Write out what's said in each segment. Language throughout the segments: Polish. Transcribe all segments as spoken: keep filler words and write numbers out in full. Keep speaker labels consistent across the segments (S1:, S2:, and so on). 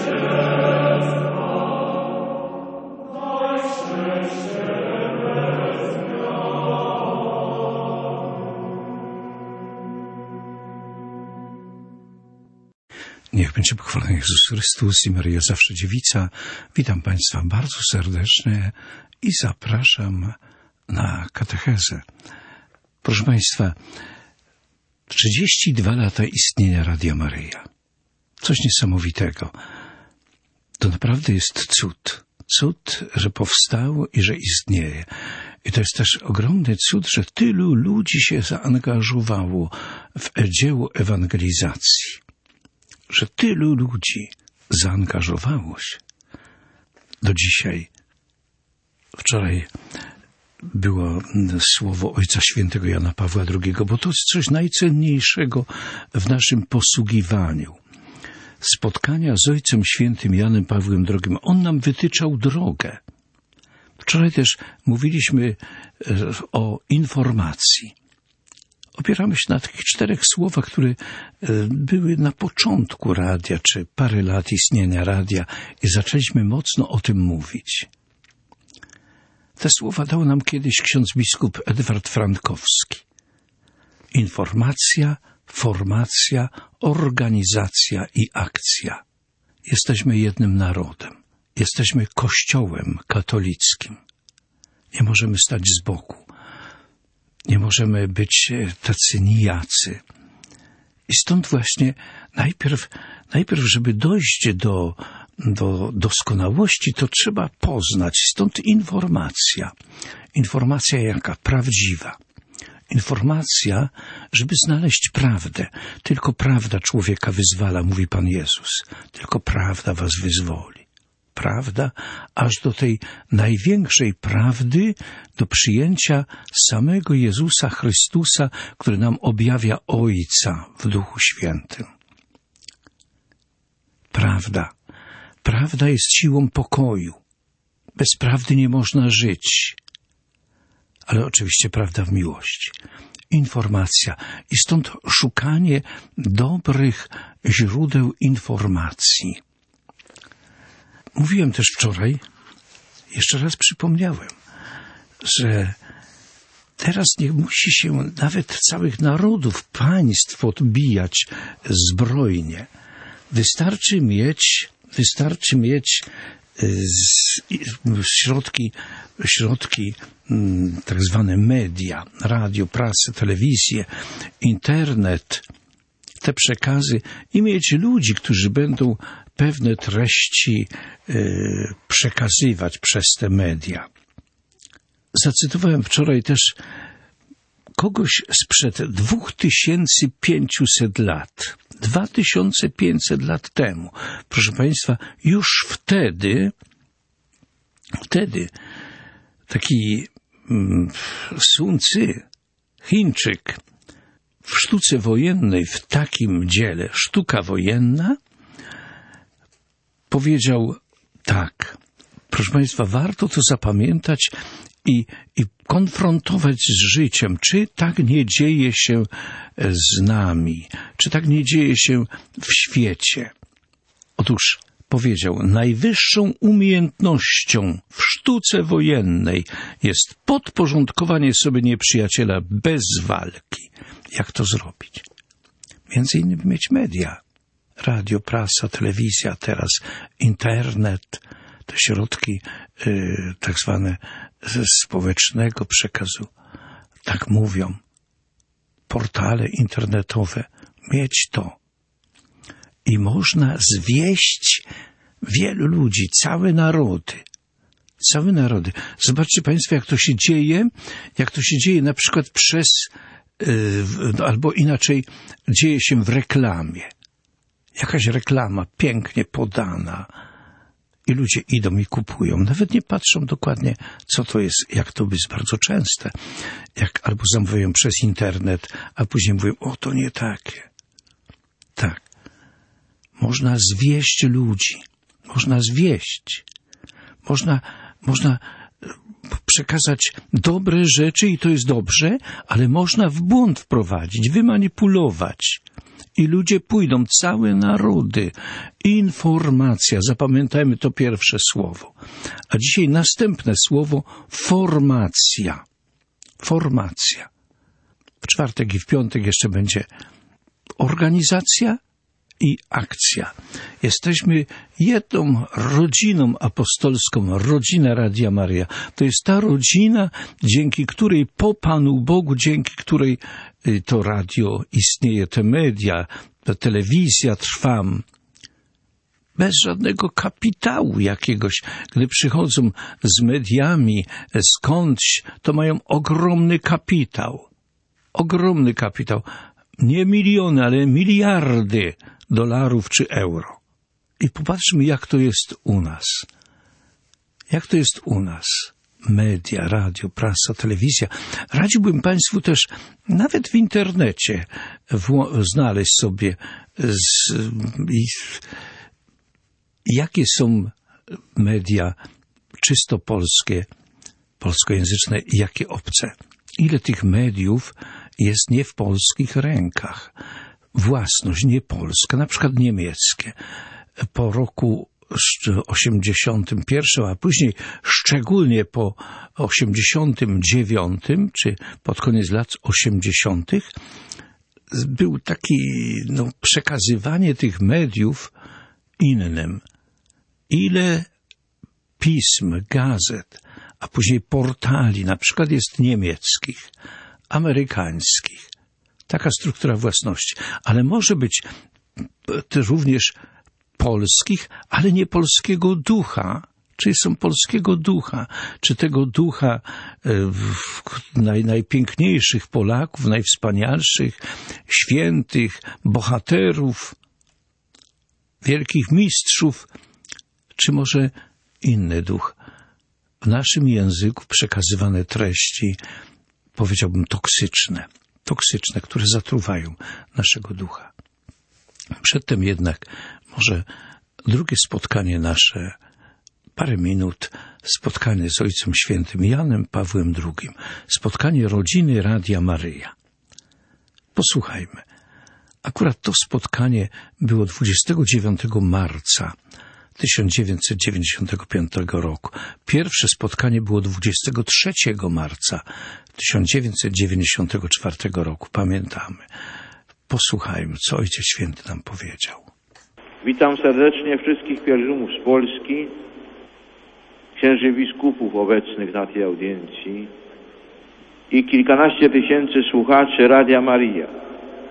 S1: Niech będzie pochwalony Jezus Chrystus i Maryja zawsze dziewica. Witam Państwa bardzo serdecznie i zapraszam na katechezę. Proszę Państwa, trzydzieści dwa lata istnienia Radia Maryja. Coś niesamowitego. To naprawdę jest cud. Cud, że powstał i że istnieje. I to jest też ogromny cud, że tylu ludzi się zaangażowało w dzieło ewangelizacji. Że tylu ludzi zaangażowało się. Do dzisiaj, wczoraj było słowo Ojca Świętego Jana Pawła drugiego, bo to jest coś najcenniejszego w naszym posługiwaniu. Spotkania z Ojcem Świętym Janem Pawłem drugim. On nam wytyczał drogę. Wczoraj też mówiliśmy o informacji. Opieramy się na tych czterech słowach, które były na początku radia, czy parę lat istnienia radia i zaczęliśmy mocno o tym mówić. Te słowa dał nam kiedyś ksiądz biskup Edward Frankowski. Informacja, formacja, organizacja i akcja. Jesteśmy jednym narodem. Jesteśmy Kościołem katolickim. Nie możemy stać z boku. Nie możemy być tacy nijacy. I stąd właśnie najpierw, najpierw żeby dojść do, do doskonałości, to trzeba poznać. Stąd informacja. Informacja jaka? Prawdziwa. Informacja, żeby znaleźć prawdę. Tylko prawda człowieka wyzwala, mówi Pan Jezus. Tylko prawda was wyzwoli. Prawda, aż do tej największej prawdy, do przyjęcia samego Jezusa Chrystusa, który nam objawia Ojca w Duchu Świętym. Prawda. Prawda jest siłą pokoju. Bez prawdy nie można żyć. Ale oczywiście prawda w miłości. Informacja. I stąd szukanie dobrych źródeł informacji. Mówiłem też wczoraj, jeszcze raz przypomniałem, że teraz nie musi się nawet całych narodów, państw odbijać zbrojnie. Wystarczy mieć, wystarczy mieć środki, środki tak zwane media, radio, prasę, telewizję, internet, te przekazy i mieć ludzi, którzy będą pewne treści y, przekazywać przez te media. Zacytowałem wczoraj też kogoś sprzed dwa tysiące pięćset lat. dwa tysiące pięćset lat temu. Proszę Państwa, już wtedy, wtedy taki mm, Sun Tzu, Chińczyk, w sztuce wojennej, w takim dziele, sztuka wojenna, powiedział tak. Proszę Państwa, warto to zapamiętać i, i konfrontować z życiem. Czy tak nie dzieje się z nami? Czy tak nie dzieje się w świecie? Otóż powiedział, najwyższą umiejętnością w sztuce wojennej jest podporządkowanie sobie nieprzyjaciela bez walki. Jak to zrobić? Między innymi mieć media. Radio, prasa, telewizja, teraz internet, te środki y, tak zwane społecznego przekazu. Tak mówią. Portale internetowe. Mieć to. I można zwieść wielu ludzi, całe narody. Całe narody. Zobaczcie Państwo, jak to się dzieje, jak to się dzieje na przykład przez, yy, albo inaczej, dzieje się w reklamie. Jakaś reklama pięknie podana i ludzie idą i kupują. Nawet nie patrzą dokładnie, co to jest, jak to jest bardzo częste. Jak albo zamawiają przez internet, a później mówią, o to nie takie. Tak. Można zwieść ludzi. Można zwieść. Można, można przekazać dobre rzeczy i to jest dobrze, ale można w błąd wprowadzić, wymanipulować. I ludzie pójdą, całe narody. Informacja, zapamiętajmy to pierwsze słowo. A dzisiaj następne słowo, formacja. Formacja. W czwartek i w piątek jeszcze będzie organizacja i akcja. Jesteśmy jedną rodziną apostolską, rodzina Radia Maryja. To jest ta rodzina, dzięki której po Panu Bogu, dzięki której to radio istnieje, te media, ta telewizja trwa. Bez żadnego kapitału jakiegoś. Gdy przychodzą z mediami skądś, to mają ogromny kapitał. Ogromny kapitał. Nie miliony, ale miliardy dolarów czy euro. I popatrzmy, jak to jest u nas. Jak to jest u nas. Media, radio, prasa, telewizja. Radziłbym Państwu też nawet w internecie wło- znaleźć sobie z, i, jakie są media czysto polskie, polskojęzyczne i jakie obce. Ile tych mediów jest nie w polskich rękach. Własność nie polska, na przykład niemieckie. Po roku osiemdziesiątym pierwszym, a później szczególnie po osiemdziesiątym dziewiątym, czy pod koniec lat osiemdziesiątych, był taki, no, przekazywanie tych mediów innym. Ile pism, gazet, a później portali, na przykład jest niemieckich, amerykańskich. Taka struktura własności. Ale może być też również polskich, ale nie polskiego ducha. Czy są polskiego ducha? Czy tego ducha naj, najpiękniejszych Polaków, najwspanialszych, świętych, bohaterów, wielkich mistrzów? Czy może inny duch? W naszym języku przekazywane treści, powiedziałbym, toksyczne. Toksyczne, które zatruwają naszego ducha. Przedtem jednak może drugie spotkanie nasze, parę minut, spotkanie z Ojcem Świętym Janem Pawłem drugim. Spotkanie rodziny Radia Maryja. Posłuchajmy. Akurat to spotkanie było dwudziestego dziewiątego marca tysiąc dziewięćset dziewięćdziesiątego piątego roku. Pierwsze spotkanie było dwudziestego trzeciego marca tysiąc dziewięćset dziewięćdziesiątego czwartego roku. Pamiętamy. Posłuchajmy, co Ojciec Święty nam powiedział.
S2: Witam serdecznie wszystkich pielgrzymów z Polski, księży biskupów obecnych na tej audiencji i kilkanaście tysięcy słuchaczy Radia Maryja.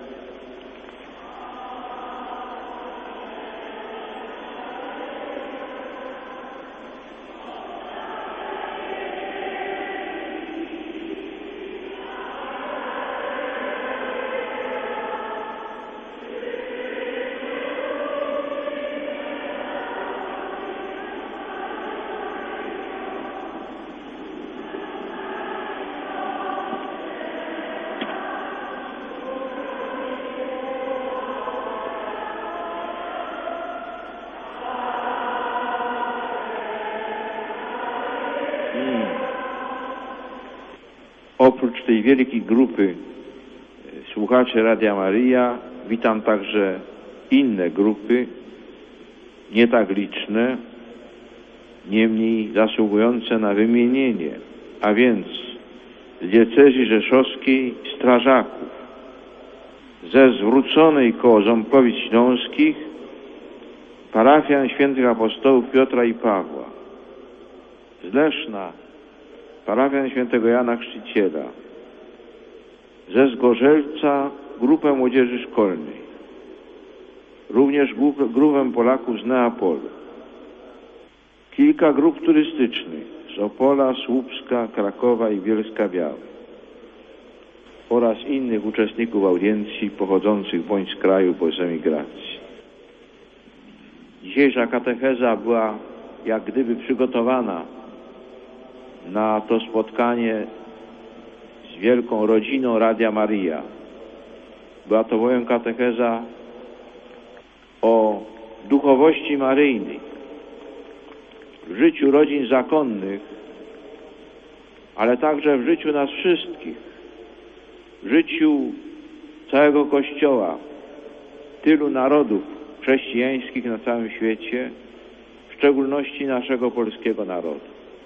S2: Oprócz tej wielkiej grupy słuchaczy Radia Maryja witam także inne grupy, nie tak liczne, niemniej zasługujące na wymienienie, a więc z diecezji rzeszowskiej strażaków, ze zwróconej koło Ząbkowic Śląskich parafian świętych apostołów Piotra i Pawła, z Leszna parafian świętego Jana Chrzciciela, ze Zgorzelca grupę młodzieży szkolnej, również grupę Polaków z Neapolu, kilka grup turystycznych z Opola, Słupska, Krakowa i Bielska-Białej oraz innych uczestników audiencji pochodzących bądź z kraju, bądź z emigracji. Dzisiejsza katecheza była jak gdyby przygotowana na to spotkanie z wielką rodziną Radia Maryja. Była to bowiem katecheza o duchowości maryjnej w życiu rodzin zakonnych, ale także w życiu nas wszystkich, w życiu całego Kościoła, tylu narodów chrześcijańskich na całym świecie, w szczególności naszego polskiego narodu.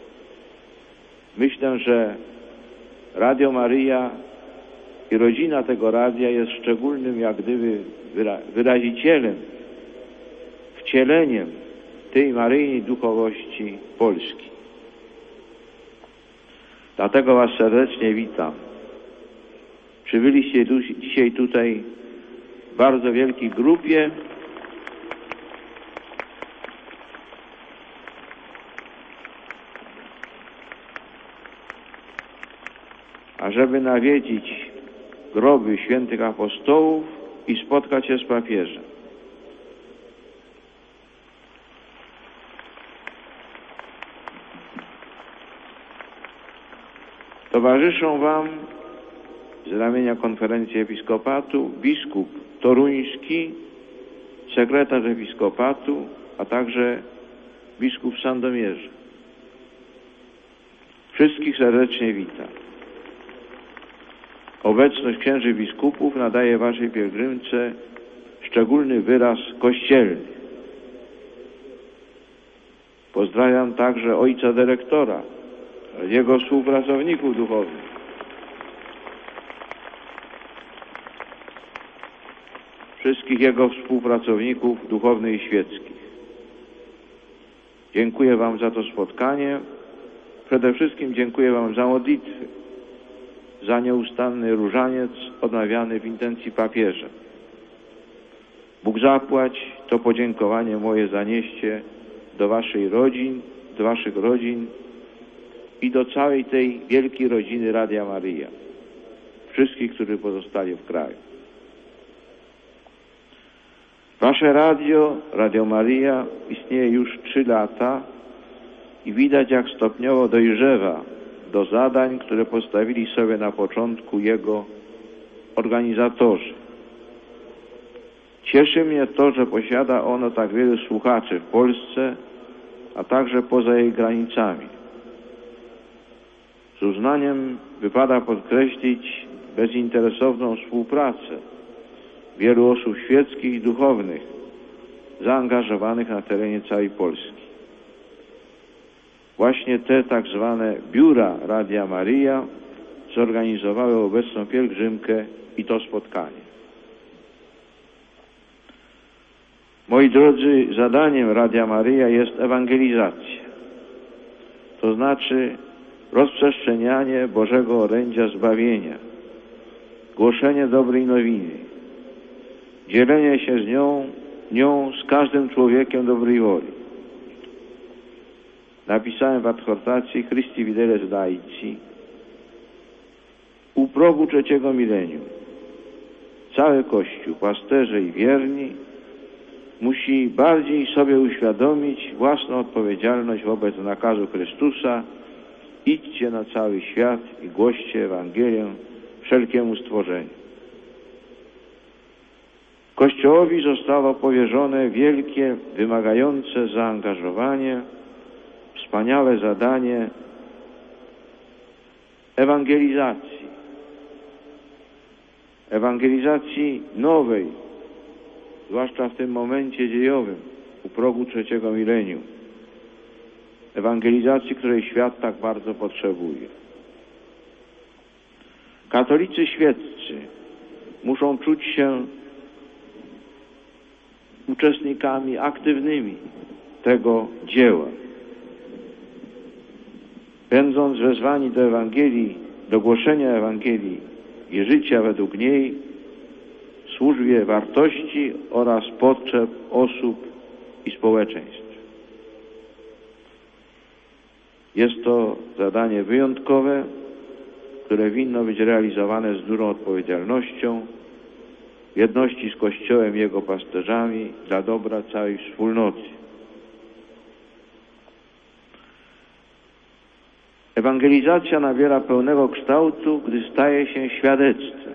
S2: Myślę, że Radio Maryja i rodzina tego radia jest szczególnym, jak gdyby, wyrazicielem, wcieleniem tej maryjnej duchowości Polski. Dlatego Was serdecznie witam. Przybyliście dzisiaj tutaj w bardzo wielkiej grupie. Ażeby nawiedzić groby świętych apostołów i spotkać się z papieżem. Towarzyszą Wam z ramienia Konferencji Episkopatu biskup toruński, sekretarz Episkopatu, a także biskup Sandomierza. Wszystkich serdecznie witam. Obecność księży biskupów nadaje Waszej pielgrzymce szczególny wyraz kościelny. Pozdrawiam także ojca dyrektora, jego współpracowników duchownych. Wszystkich jego współpracowników duchownych i świeckich. Dziękuję Wam za to spotkanie. Przede wszystkim dziękuję Wam za modlitwy, za nieustanny różaniec odmawiany w intencji papieża. Bóg zapłać, to podziękowanie moje zanieście do Waszej rodzin, do Waszych rodzin i do całej tej wielkiej rodziny Radia Maryja. Wszystkich, którzy pozostali w kraju. Wasze radio, Radio Maryja, istnieje już trzy lata i widać, jak stopniowo dojrzewa do zadań, które postawili sobie na początku jego organizatorzy. Cieszy mnie to, że posiada ono tak wielu słuchaczy w Polsce, a także poza jej granicami. Z uznaniem wypada podkreślić bezinteresowną współpracę wielu osób świeckich i duchownych zaangażowanych na terenie całej Polski. Właśnie te tak zwane biura Radia Maryja zorganizowały obecną pielgrzymkę i to spotkanie. Moi drodzy, zadaniem Radia Maryja jest ewangelizacja, to znaczy rozprzestrzenianie Bożego orędzia zbawienia, głoszenie dobrej nowiny, dzielenie się z nią, nią z każdym człowiekiem dobrej woli. Napisałem w adhortacji Christi Fideles Laici: u progu trzeciego milenium cały Kościół, pasterze i wierni, musi bardziej sobie uświadomić własną odpowiedzialność wobec nakazu Chrystusa: idźcie na cały świat i głoście Ewangelię wszelkiemu stworzeniu. Kościołowi zostało powierzone wielkie, wymagające zaangażowanie, wspaniałe zadanie ewangelizacji. Ewangelizacji nowej, zwłaszcza w tym momencie dziejowym, u progu trzeciego milenium. Ewangelizacji, której świat tak bardzo potrzebuje. Katolicy świeccy muszą czuć się uczestnikami aktywnymi tego dzieła. Będąc wezwani do Ewangelii, do głoszenia Ewangelii i życia według niej w służbie wartości oraz potrzeb osób i społeczeństw. Jest to zadanie wyjątkowe, które winno być realizowane z dużą odpowiedzialnością, w jedności z Kościołem i jego pasterzami dla dobra całej wspólnoty. Ewangelizacja nabiera pełnego kształtu, gdy staje się świadectwem.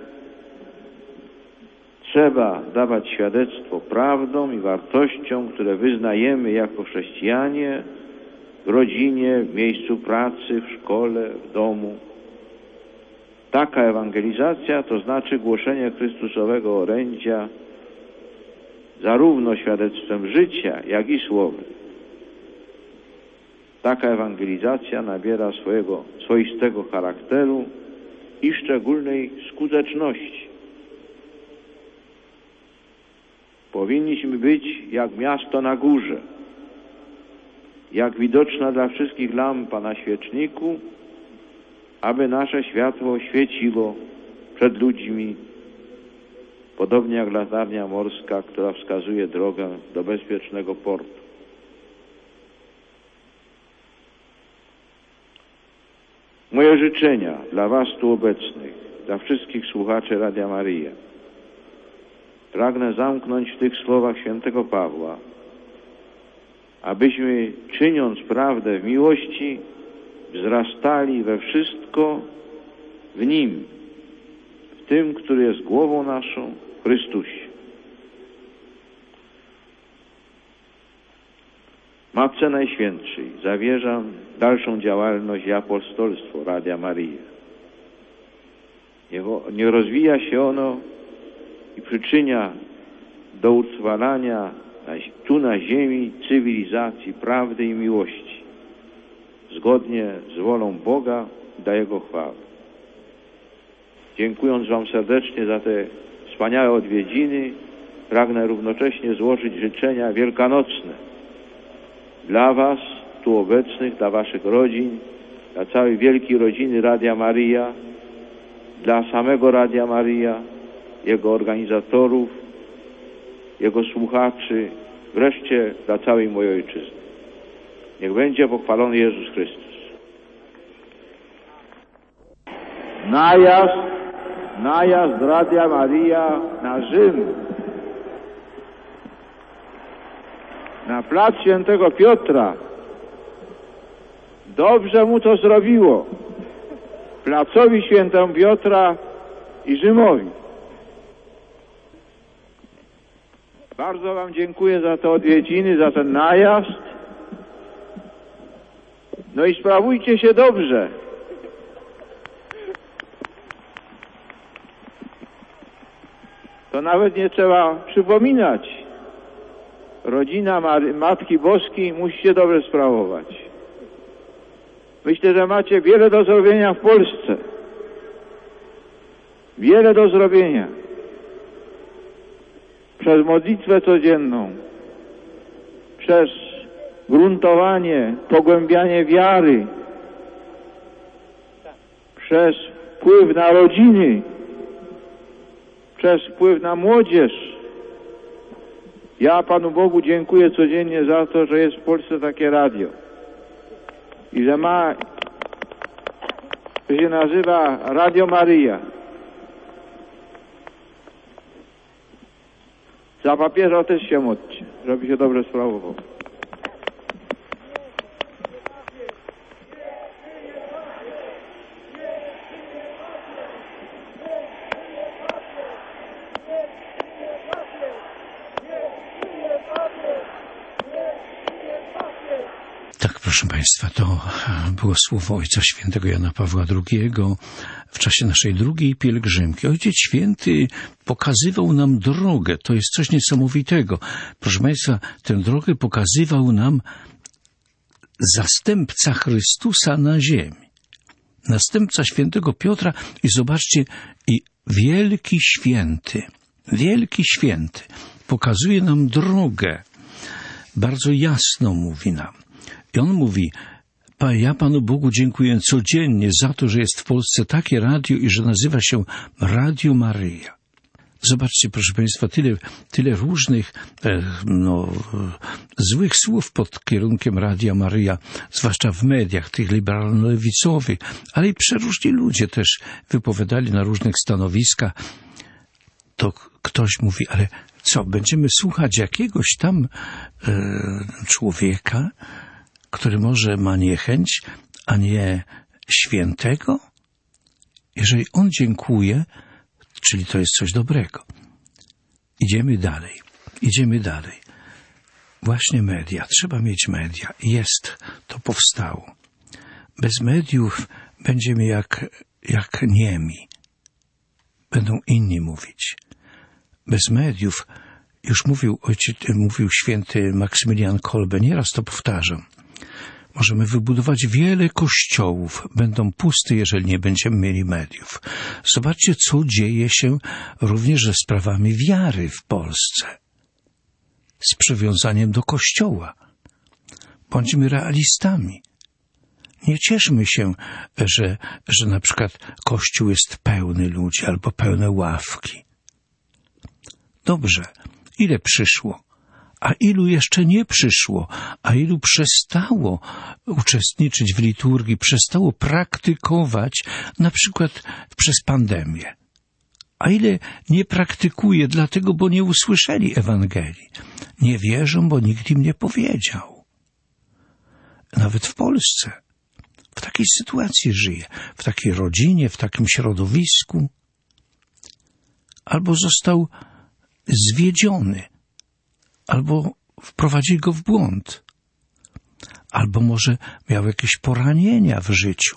S2: Trzeba dawać świadectwo prawdą i wartościom, które wyznajemy jako chrześcijanie w rodzinie, w miejscu pracy, w szkole, w domu. Taka ewangelizacja to znaczy głoszenie Chrystusowego orędzia zarówno świadectwem życia, jak i słowem. Taka ewangelizacja nabiera swojego swoistego charakteru i szczególnej skuteczności. Powinniśmy być jak miasto na górze, jak widoczna dla wszystkich lampa na świeczniku, aby nasze światło świeciło przed ludźmi, podobnie jak latarnia morska, która wskazuje drogę do bezpiecznego portu. Moje życzenia dla Was tu obecnych, dla wszystkich słuchaczy Radia Maryja, pragnę zamknąć w tych słowach świętego Pawła, abyśmy, czyniąc prawdę w miłości, wzrastali we wszystko w Nim, w tym, który jest głową naszą, w Chrystusie. Matce Najświętszej zawierzam dalszą działalność i apostolstwo Radia Maryja. Niech, niech rozwija się ono i przyczynia do utrwalania tu na ziemi cywilizacji prawdy i miłości, zgodnie z wolą Boga i dla Jego chwały. Dziękując Wam serdecznie za te wspaniałe odwiedziny, pragnę równocześnie złożyć życzenia wielkanocne dla Was tu obecnych, dla Waszych rodzin, dla całej wielkiej rodziny Radia Maryja, dla samego Radia Maryja, jego organizatorów, jego słuchaczy, wreszcie dla całej mojej ojczyzny. Niech będzie pochwalony Jezus Chrystus. Najazd, najazd Radia Maryja na Rzym, na plac Świętego Piotra. Dobrze mu to zrobiło, placowi Świętego Piotra i Rzymowi. Bardzo Wam dziękuję za te odwiedziny, za ten najazd. No i sprawujcie się dobrze. To nawet nie trzeba przypominać. Rodzina Mary, Matki Boskiej musi się dobrze sprawować. Myślę, że macie wiele do zrobienia w Polsce. Wiele do zrobienia. Przez modlitwę codzienną, przez gruntowanie, pogłębianie wiary, przez wpływ na rodziny, przez wpływ na młodzież. Ja Panu Bogu dziękuję codziennie za to, że jest w Polsce takie radio i że ma, to się nazywa Radio Maryja. Za papieża też się módlcie, żeby się dobrze sprawował.
S1: Tak, proszę Państwa, to było słowo Ojca Świętego Jana Pawła drugiego w czasie naszej drugiej pielgrzymki. Ojciec Święty pokazywał nam drogę. To jest coś niesamowitego. Proszę Państwa, tę drogę pokazywał nam zastępca Chrystusa na ziemi. Następca Świętego Piotra i zobaczcie, i wielki święty, wielki święty pokazuje nam drogę. Bardzo jasno mówi nam. I on mówi, ja Panu Bogu dziękuję codziennie za to, że jest w Polsce takie radio i że nazywa się Radio Maryja. Zobaczcie, proszę Państwa, tyle, tyle różnych no, złych słów pod kierunkiem Radia Maryja, zwłaszcza w mediach, tych liberalno-lewicowych, ale i przeróżni ludzie też wypowiadali na różnych stanowiskach. To ktoś mówi, ale co, będziemy słuchać jakiegoś tam e, człowieka, który może ma niechęć, a nie świętego? Jeżeli on dziękuje, czyli to jest coś dobrego. Idziemy dalej, idziemy dalej. Właśnie media, trzeba mieć media. Jest, to powstało. Bez mediów będziemy jak, jak niemi. Będą inni mówić. Bez mediów Już mówił ojciec, mówił święty Maksymilian Kolbe, nieraz to powtarzam. Możemy wybudować wiele kościołów, będą puste, jeżeli nie będziemy mieli mediów. Zobaczcie, co dzieje się również ze sprawami wiary w Polsce. Z przywiązaniem do Kościoła. Bądźmy realistami. Nie cieszmy się, że, że na przykład Kościół jest pełny ludzi albo pełne ławki. Dobrze, ile przyszło? A ilu jeszcze nie przyszło? A ilu przestało uczestniczyć w liturgii, przestało praktykować, na przykład przez pandemię? A ile nie praktykuje dlatego, bo nie usłyszeli Ewangelii? Nie wierzą, bo nikt im nie powiedział. Nawet w Polsce. W takiej sytuacji żyje. W takiej rodzinie, w takim środowisku. Albo został zwiedziony. Albo wprowadzili go w błąd. Albo może miał jakieś poranienia w życiu.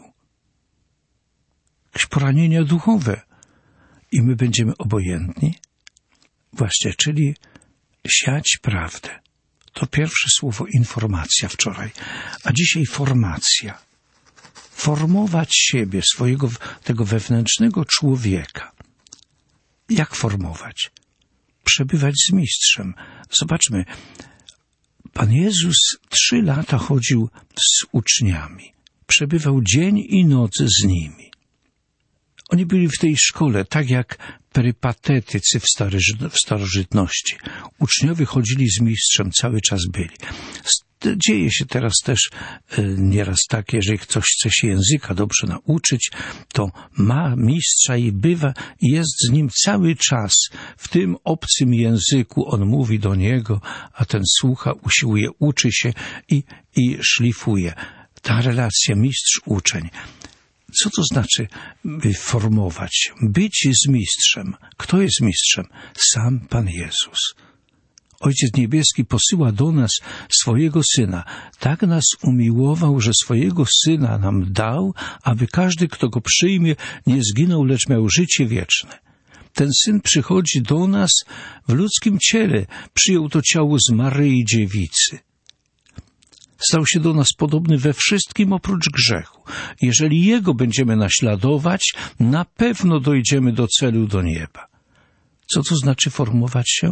S1: Jakieś poranienia duchowe. I my będziemy obojętni? Właśnie, czyli siać prawdę. To pierwsze słowo informacja wczoraj, a dzisiaj formacja. Formować siebie, swojego, tego wewnętrznego człowieka. Jak formować? Przebywać z mistrzem. Zobaczmy, Pan Jezus trzy lata chodził z uczniami. Przebywał dzień i noc z nimi. Oni byli w tej szkole, tak jak perypatetycy w, staroży- w starożytności. Uczniowie chodzili z mistrzem, cały czas byli. Dzieje się teraz też e, nieraz tak, jeżeli ktoś chce się języka dobrze nauczyć, to ma mistrza i bywa, jest z nim cały czas. W tym obcym języku on mówi do niego, a ten słucha, usiłuje, uczy się i, i szlifuje. Ta relacja mistrz-uczeń. Co to znaczy formować? Być z mistrzem. Kto jest mistrzem? Sam Pan Jezus. Ojciec Niebieski posyła do nas swojego Syna. Tak nas umiłował, że swojego Syna nam dał, aby każdy, kto Go przyjmie, nie zginął, lecz miał życie wieczne. Ten Syn przychodzi do nas w ludzkim ciele. Przyjął to ciało z Maryi Dziewicy. Stał się do nas podobny we wszystkim oprócz grzechu. Jeżeli Jego będziemy naśladować, na pewno dojdziemy do celu, do nieba. Co to znaczy formować się?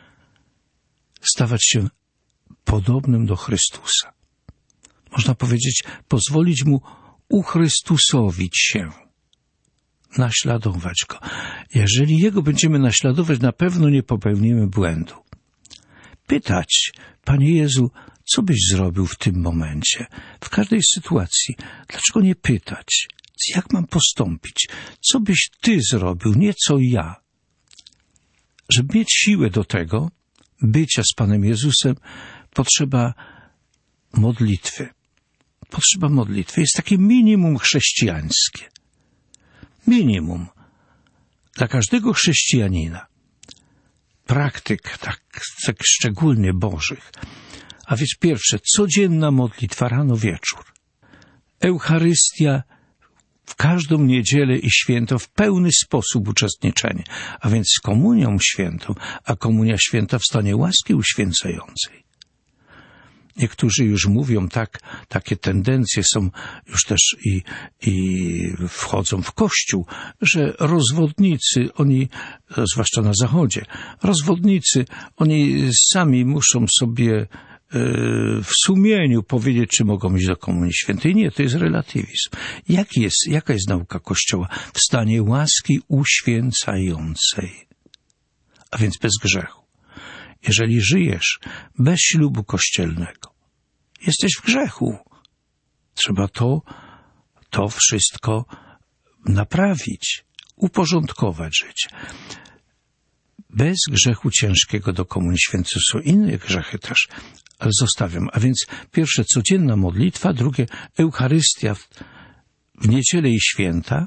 S1: Stawać się podobnym do Chrystusa. Można powiedzieć, pozwolić Mu uchrystusowić się. Naśladować Go. Jeżeli Jego będziemy naśladować, na pewno nie popełnimy błędu. Pytać, Panie Jezu, co byś zrobił w tym momencie, w każdej sytuacji? Dlaczego nie pytać? Jak mam postąpić? Co byś Ty zrobił, nie co ja? Żeby mieć siłę do tego, bycia z Panem Jezusem, potrzeba modlitwy. Potrzeba modlitwy. Jest takie minimum chrześcijańskie. Minimum. Dla każdego chrześcijanina. Praktyk, tak, tak szczególnie bożych. A więc pierwsze, codzienna modlitwa rano, wieczór. Eucharystia w każdą niedzielę i święto w pełny sposób uczestniczenie. A więc z komunią świętą, a komunia święta w stanie łaski uświęcającej. Niektórzy już mówią, tak, takie tendencje są już też i, i wchodzą w Kościół, że rozwodnicy, oni, zwłaszcza na Zachodzie, rozwodnicy, oni sami muszą sobie w sumieniu powiedzieć, czy mogą iść do Komunii Świętej. Nie, to jest relatywizm. Jak jest, jaka jest nauka Kościoła? W stanie łaski uświęcającej. A więc bez grzechu. Jeżeli żyjesz bez ślubu kościelnego, jesteś w grzechu. Trzeba to, to wszystko naprawić, uporządkować życie. Bez grzechu ciężkiego do Komunii Świętej są inne grzechy też, ale zostawiam. A więc pierwsze, codzienna modlitwa, drugie, Eucharystia w, w niedzielę i święta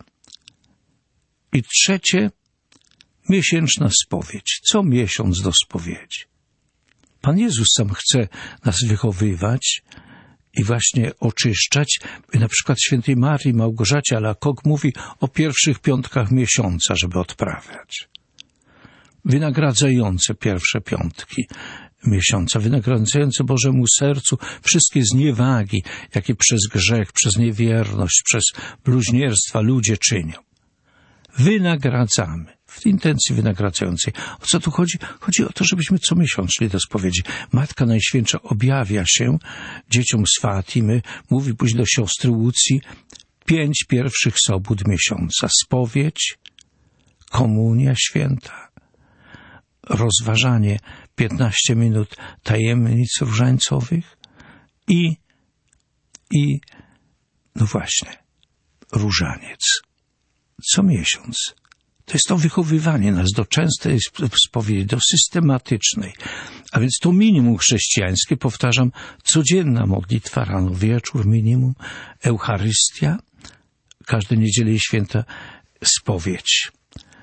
S1: i trzecie, miesięczna spowiedź. Co miesiąc do spowiedzi. Pan Jezus sam chce nas wychowywać i właśnie oczyszczać. Na przykład świętej Marii Małgorzacie Alacoque mówi o pierwszych piątkach miesiąca, żeby odprawiać. wynagradzające pierwsze piątki miesiąca, wynagradzające Bożemu sercu wszystkie zniewagi, jakie przez grzech, przez niewierność, przez bluźnierstwa ludzie czynią. Wynagradzamy. W intencji wynagradzającej. O co tu chodzi? Chodzi o to, żebyśmy co miesiąc szli do spowiedzi. Matka Najświętsza objawia się dzieciom z Fatimy, mówi później do siostry Łucji, pięć pierwszych sobót miesiąca. Spowiedź, komunia święta, rozważanie piętnaście minut tajemnic różańcowych i, i, no właśnie, różaniec. Co miesiąc. To jest to wychowywanie nas do częstej spowiedzi, do systematycznej. A więc to minimum chrześcijańskie, powtarzam, codzienna modlitwa, rano, wieczór, minimum, Eucharystia, każde niedzielę i święta spowiedź.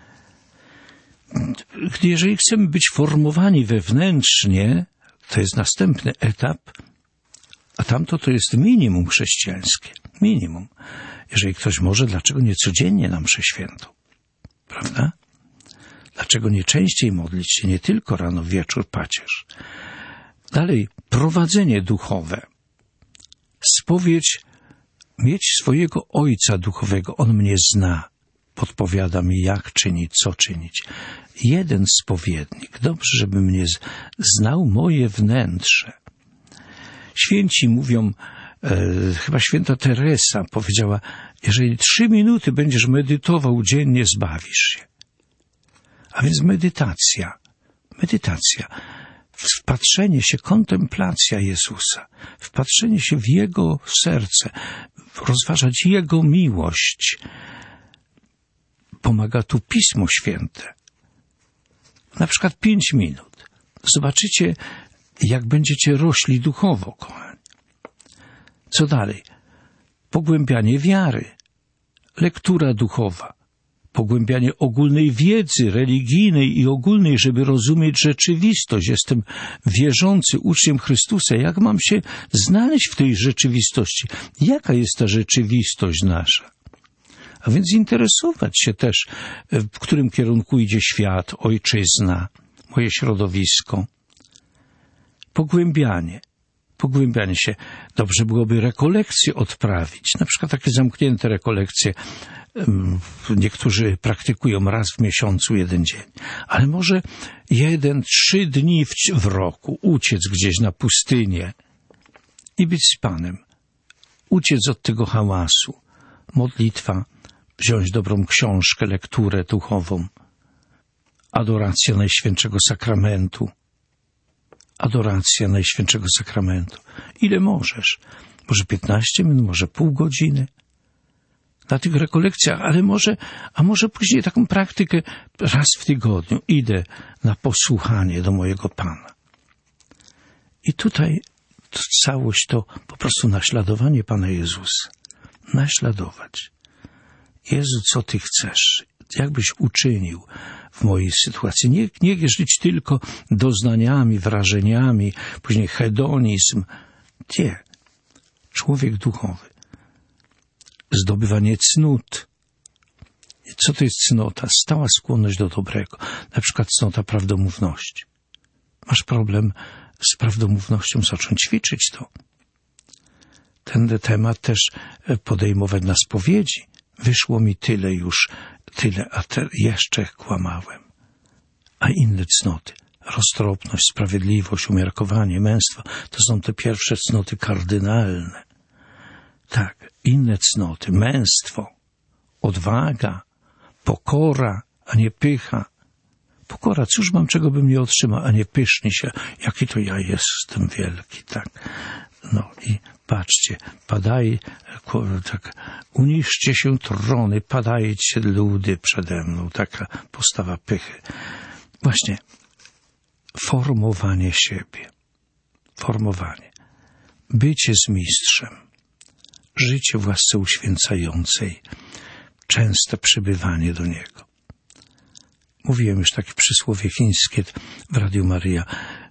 S1: Jeżeli chcemy być formowani wewnętrznie, to jest następny etap, a tamto to jest minimum chrześcijańskie. Minimum. Jeżeli ktoś może, dlaczego nie codziennie na mszę świętą? Prawda? Dlaczego nie częściej modlić się, nie tylko rano, wieczór, pacierz? Dalej, prowadzenie duchowe. Spowiedź, mieć swojego Ojca duchowego. On mnie zna. Podpowiada mi, jak czynić, co czynić. Jeden spowiednik. Dobrze, żeby mnie znał moje wnętrze. Święci mówią, e, chyba święta Teresa powiedziała, jeżeli trzy minuty będziesz medytował dziennie, zbawisz się. A więc medytacja, medytacja, wpatrzenie się, kontemplacja Jezusa, wpatrzenie się w Jego serce, rozważać Jego miłość. Pomaga tu Pismo Święte. Na przykład pięć minut. Zobaczycie, jak będziecie rośli duchowo, kochani. Co dalej? Pogłębianie wiary, lektura duchowa, pogłębianie ogólnej wiedzy religijnej i ogólnej, żeby rozumieć rzeczywistość. Jestem wierzący uczniem Chrystusa. Jak mam się znaleźć w tej rzeczywistości? Jaka jest ta rzeczywistość nasza? A więc interesować się też, w którym kierunku idzie świat, ojczyzna, moje środowisko. Pogłębianie. Pogłębianie się. Dobrze byłoby rekolekcje odprawić. Na przykład takie zamknięte rekolekcje. Niektórzy praktykują raz w miesiącu, jeden dzień. Ale może jeden, trzy dni w, w roku uciec gdzieś na pustynię i być z Panem. Uciec od tego hałasu. Modlitwa. Wziąć dobrą książkę, lekturę duchową. Adoracja Najświętszego Sakramentu. Adoracja Najświętszego Sakramentu. Ile możesz? Może piętnaście minut, może pół godziny. Na tych rekolekcjach, ale może, a może później taką praktykę raz w tygodniu. Idę na posłuchanie do mojego Pana. I tutaj to całość to po prostu naśladowanie Pana Jezusa. Naśladować. Jezu, co Ty chcesz? Jak byś uczynił w mojej sytuacji? Nie, nie żyć tylko doznaniami, wrażeniami, później hedonizm. Nie. Człowiek duchowy. Zdobywanie cnót. Co to jest cnota? Stała skłonność do dobrego. Na przykład cnota prawdomówności. Masz problem z prawdomównością, zacząć ćwiczyć to. Ten temat też podejmować na spowiedzi. Wyszło mi tyle już, tyle, a te jeszcze kłamałem. A inne cnoty, roztropność, sprawiedliwość, umiarkowanie, męstwo, to są te pierwsze cnoty kardynalne. Tak, inne cnoty, męstwo, odwaga, pokora, a nie pycha. Pokora, cóż mam, czego bym nie otrzymał, a nie pyszni się, jaki to ja jestem wielki, tak. No i patrzcie, padaj, tak, uniszcie się trony, padajcie ludy przede mną, taka postawa pychy. Właśnie, formowanie siebie, formowanie, bycie z mistrzem, życie w łasce uświęcającej, częste przybywanie do Niego. Mówiłem już takie przysłowie chińskie w Radiu Maryja.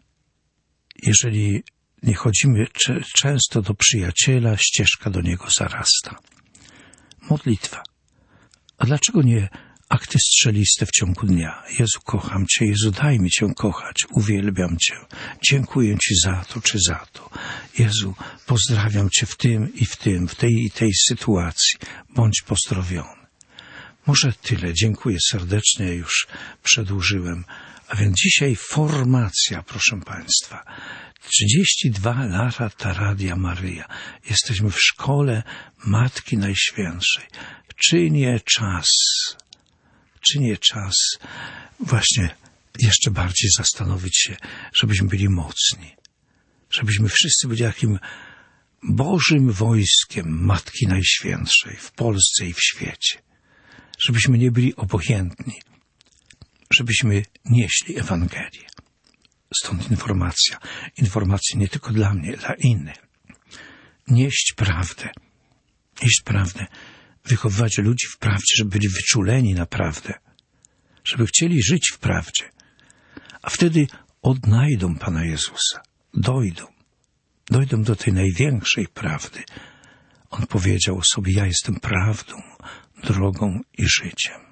S1: Jeżeli nie chodzimy cze- często do przyjaciela, ścieżka do niego zarasta. Modlitwa. A dlaczego nie akty strzeliste w ciągu dnia. Jezu, kocham Cię, Jezu, daj mi Cię kochać, uwielbiam Cię, dziękuję Ci za to czy za to. Jezu, pozdrawiam Cię w tym i w tym, w tej i tej sytuacji. Bądź pozdrowiony. Może tyle. Dziękuję serdecznie, już przedłużyłem. A więc dzisiaj formacja, proszę Państwa. trzydzieści dwa lata Radia Maryja. Jesteśmy w szkole Matki Najświętszej. Czy nie czas, czy nie czas właśnie jeszcze bardziej zastanowić się, żebyśmy byli mocni, żebyśmy wszyscy byli takim Bożym wojskiem Matki Najświętszej w Polsce i w świecie, żebyśmy nie byli obojętni, żebyśmy nieśli Ewangelię. Stąd informacja, informacja nie tylko dla mnie, dla innych. Nieść prawdę, nieść prawdę, wychowywać ludzi w prawdzie, żeby byli wyczuleni na prawdę, żeby chcieli żyć w prawdzie. A wtedy odnajdą Pana Jezusa, dojdą, dojdą do tej największej prawdy. On powiedział o sobie, ja jestem prawdą, drogą i życiem.